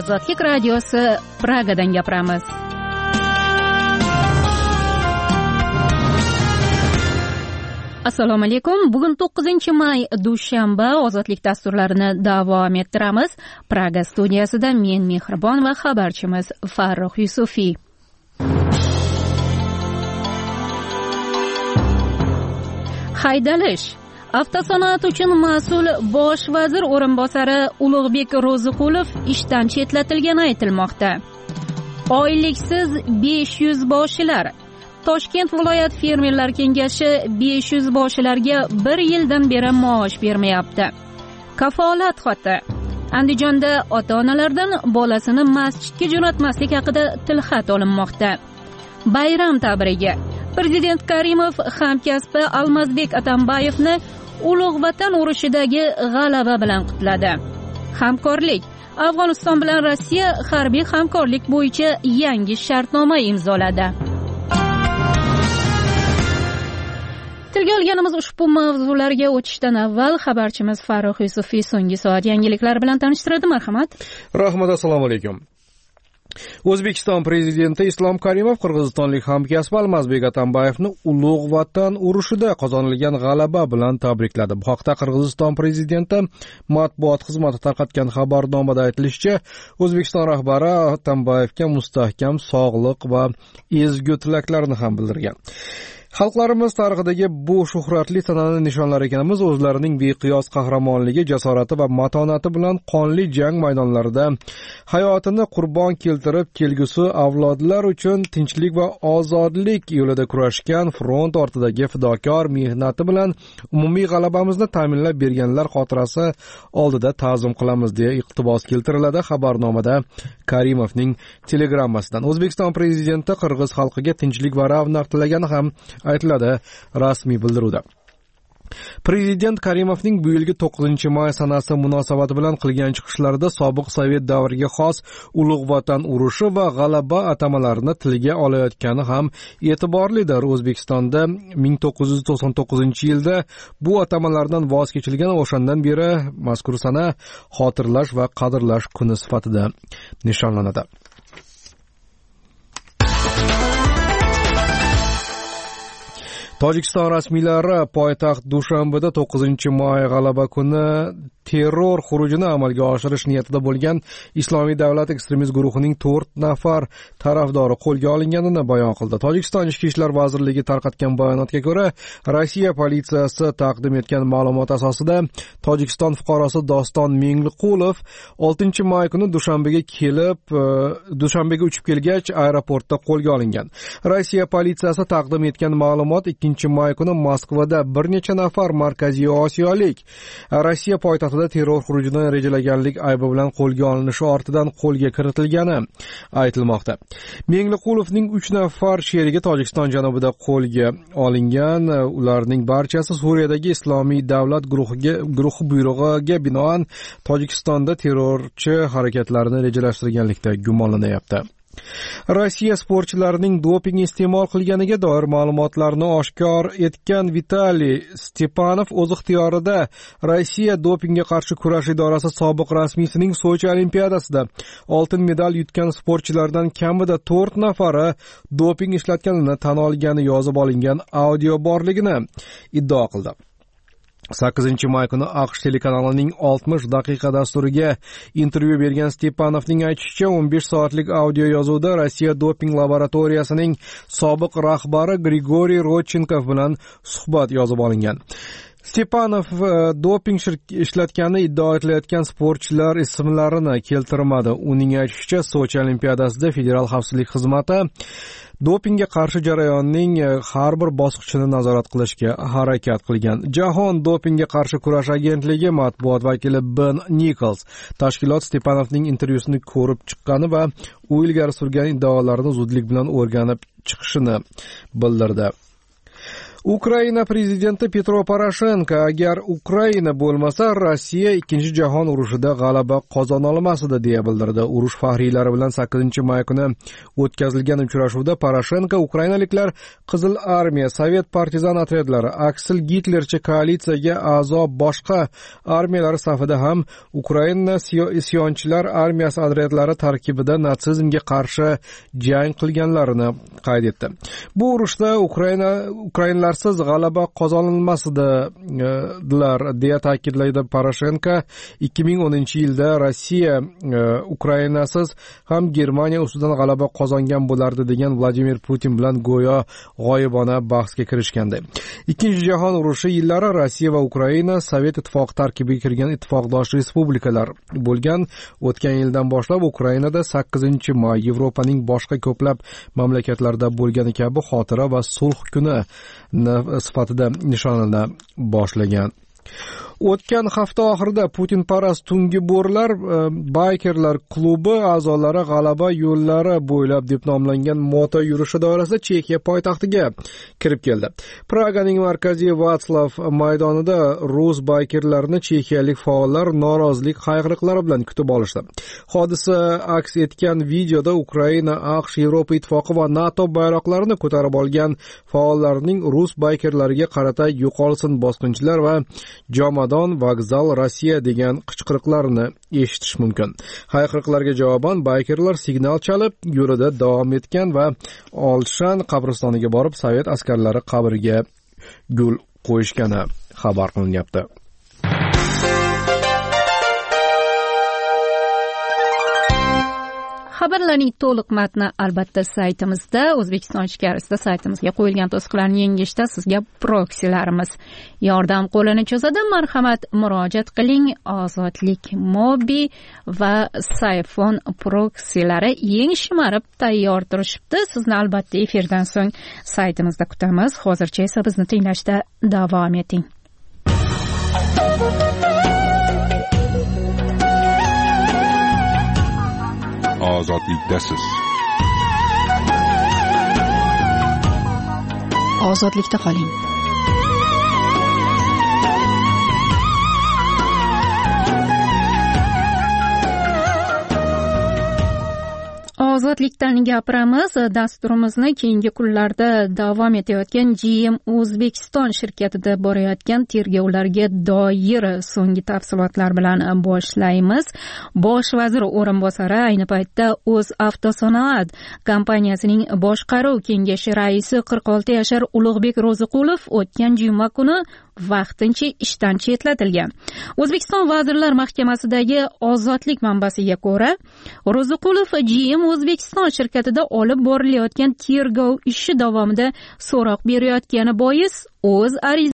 Ozodlik radiosi Pragadan gapiramiz. Assalomu alaykum. Bugun 9-may dushanba. Ozodlik dasturlarini davom ettiramiz. Praga studiyasida men Mehribon va xabarchimiz Farruh Yusufiy. Haydalish. Avtosanoat uchun mas'ul bosh vazir o'rinbosari Ulug'bek Ro'ziqulov ishdan chetlatilgani aytilmoqda. Oyliksiz 500 boshilar. Toshkent viloyat fermerlar kengashi 500 boshilarga 1 yildan beri maosh bermayapti. Kafolat xati. Andijonda ota-onalardan bolasini masjidga jo'natmaslik haqida tilxat olinmoqda. Bayram tabrigi. Prezident Karimov hamkasbi Almazbek Atambayevni Ulug' Vatan urushidagi g'alaba bilan qutladi. Hamkorlik. Afg'oniston bilan Rossiya harbiy hamkorlik bo'yicha yangi shartnoma imzoladi. Tilga olganimiz ushbu mavzularga o'tishdan avval xabarchimiz Farruh Yusufiy so'nggi soat yangiliklar bilan tanishtiradi. Marhamat. Rahmat, assalomu alaykum. O'zbekiston prezidenti Islom Karimov qirg'izistonlik hamkasbi Almazbek Atambayevni Ulug' Vatan urushida qozonilgan g'alaba bilan tabrikladi. Bu haqda Qirg'iziston prezidenti matbuot xizmati tarqatgan xabarnomada aytilishicha, O'zbekiston rahbari Atambayevga mustahkam sog'liq va ezgu tilaklarini ham bildirgan. Xalqlarimiz tarixidagi bu shuhratli sanani nishonlar ekanimiz o'zlarining beqiyos qahramonligi, jasorati va matonati bilan qonli jang maydonlarida hayotini qurbon keltirib, kelgusi avlodlar uchun tinchlik va ozodlik yo'lida kurashgan front ortidagi fidokor mehnati bilan umumiy g'alabamizni ta'minlab berganlar xotirasi oldida ta'zim qilamiz deya iqtibos keltiriladi xabarnomada Karimovning telegrammasidan. O'zbekiston prezidenti qirg'iz xalqiga tinchlik va ravnaq tilagani ham aytiladi rasmiy bildiruvda. Prezident Karimovning bu yilgi 9-may sanasi munosabati bilan qilgan chiqishlarida sobiq Sovet davriga xos Ulug' Vatan urushi va g'alaba atamalarini tilga olayotgani ham e'tiborlidir. O'zbekistonda 1999-yilda bu atamalardan voz kechilgan, o'shandan beri mazkur sana xotirlash va qadrlash kuni sifatida nishonlanadi. Tojikiston rasmiylari poytaxt Dushanbeda 9-may g'alaba kuni terror xurujini amalga oshirish niyatida bo'lgan Islomiy davlat ekstremist guruhining 4 nafar tarafdori qo'lga olinganini bayon qildi. Tojikiston Ichki ishlar vazirligi tarqatgan bayonotga ko'ra, Rossiya politsiyasi taqdim etgan ma'lumot asosida Tojikiston fuqarosi Doston Mengliqulov 6-may kuni Dushanbega uchib kelgach aeroportda qo'lga olingan. Rossiya politsiyasi taqdim etgan ma'lumot 2-may kuni Moskvada bir necha nafar Markaziy Osiyolik Rossiya poytaxtida terror xurujini rejalaganlik aybi bilan qo'lga olinishi ortidan qo'lga kiritilgani aytilmoqda. Mengliqulovning 3 nafar sherigi Tojikiston janubida qo'lga olingan. Ularning barchasi Suriyadagi Islomiy davlat guruhi buyrug'iga binoan Tojikistonda terrorchi harakatlarini rejalashtirganlikda gumonlanayapti. Rossiya sportchilarining doping iste'mol qilganiga doir ma'lumotlarni oshkor etgan Vitaliy Stepanov o'z ixtiyorida Rossiya dopingga qarshi kurash idorasi sobiq rasmiysining Sochi olimpiadasida oltin medal yutgan sportchilardan kamida 4 nafari doping ishlatganini tan olgani yozib olingan audio borligini iddao qildi. 8-may kuni AQSh telekanalining 60 daqiqa dasturiga intervyu bergan Stepanovning aytishicha, 15 soatlik audio yozuvda Rossiya doping laboratoriyasining sobiq rahbari Grigoriy Rodchenkov bilan suhbat yozib olingan. Stepanov doping ishlatgani iddao etilayotgan sportchilar ismlarini keltirmadi. Uning aytishicha, Sochi olimpiadasida Federal xavfsizlik xizmati dopingga qarshi jarayonning har bir bosqichini nazorat qilishga harakat qilgan. Jahon dopingga qarshi kurash agentligi matbuot vakili Ben Nichols tashkilot Stepanovning intervyusini ko'rib chiqqani va u ilgari surgan iddaolarini zudlik bilan o'rganib chiqishini bildirdi. Ukraina prezidenti Petro Poroshenko agar Ukraina bo'lmasa Rossiya ikkinchi jahon urushida g'alaba qozona olmasdi deya bildirdi. Urush faxriylari bilan 8-may kuni o'tkazilgan uchrashuvda Poroshenko ukrainaliklar Qizil armiya, Sovet partizan otryadlari, aksil Gitlerchi koalitsiyaga a'zo boshqa armiyalar safida ham Ukraina isyonchilar armiyasi otryadlari tarkibida natsizmga qarshi jang qilganlarini qayd etdi. Bu urushda Ukrainalarsiz g'alaba qozonilmasdilar deya ta'kidlaydi Poroshenko. 2010-yilda Rossiya Ukrainasiz ham Germaniya ustidan g'alaba qozongan bo'lardi degan Vladimir Putin bilan go'yo g'oyibona bahsga kirishgandi. Ikkinchi jahon urushi yillari Rossiya va Ukraina Sovet ittifoqi tarkibiga kirgan ittifoqdosh respublikalar bo'lgan. O'tgan yildan boshlab Ukrainada 8-may Yevropaning boshqa ko'plab mamlakatlarda bo'lgani kabi xotira va sulh kuni sifatida nishonlana boshlagan. O'tgan hafta oxirida Putinparast tungi bo'rlar baykerlar klubi a'zolari g'alaba yo'llari bo'ylab deb nomlangan moto yurishi doirasida Chexiya poytaxtiga kirib keldi. Praganing markaziy Vatslav maydonida rus baykerlarini chexiyalik faollar norozilik hayqiriqlari bilan kutib olishdi. Hodisa aks etgan videoda Ukraina, AQSh, Yevropa ittifoqi va NATO bayroqlarini ko'tarib olgan faollarning rus baykerlariga qarata yo'qolsin bosqinchilar va jomadon vokzal Rossiya degan qichqiriqlarni eshitish mumkin. Hayqiriqlarga javoban baykerlar signal chalib yo'lida davom etgan va Olshan qabristoniga borib Sovet askarlari qabriga gul qo'yishgani xabar qilinyapti. Xabarlarning to'liq matni albatta saytimizda, O'zbekiston ichkarisida saytimizga qo'yilgan to'siqlarni yengishda sizga proksilarimiz yordam qo'lini cho'zadi. Marhamat, murojaat qiling. Ozodlik Mobi va Sayfon proksilari yeng shimarib tayyor turishibdi. Sizni albatta efirdan so'ng saytimizda kutamiz. Hozircha esa bizni tinglashda davom eting. Ozodlikdasiz. Ozodlikda qoling. Ozodlikdan gapiramiz. Dasturimizni keyingi kunlarda davom etayotgan GM O'zbekiston shirkatida borayotgan tergovlarga doir so'nggi tafsilotlar bilan boshlaymiz. Bosh vazir o'rinbosari ayni paytda O'zavtosanoat kompaniyasining boshqaruv kengashi raisi 46 yashar Ulug'bek Ro'ziqulov o'tgan juma kuni vaqtincha ishdan chetlatilgan. O'zbekiston Vazirlar Mahkamasidagi ozodlik manbasiga ko'ra, Ro'ziqulov GM O'zbekiston shirkatida olib borilayotgan tergov ishi davomida so'roq berayotgani bois o'z